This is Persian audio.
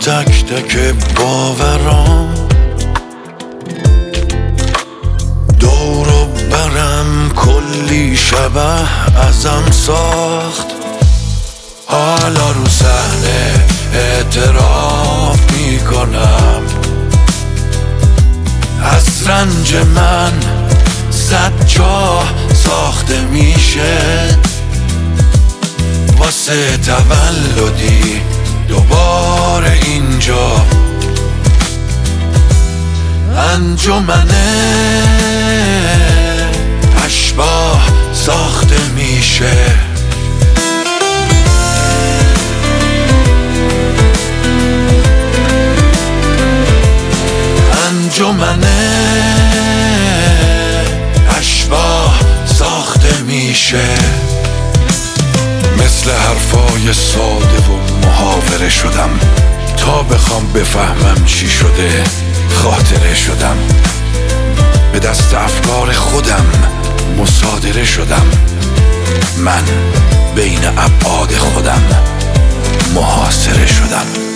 تک تک باورام دور و برم کلی شبه ازم ساخت. حالا رو صحنه اعتراف میکنم از رنج من صد جا ساخته میشه واسه تولدی دوباره اینجا. انجمن اشباح ساخته میشه انجمن اشباح ساخته میشه. مثل حرفای ساده و محاوره شدم تا بخوام بفهمم چی شده خاطره شدم. به دست افکار خودم مصادره شدم. من بین ابعاد خودم محاصره شدم.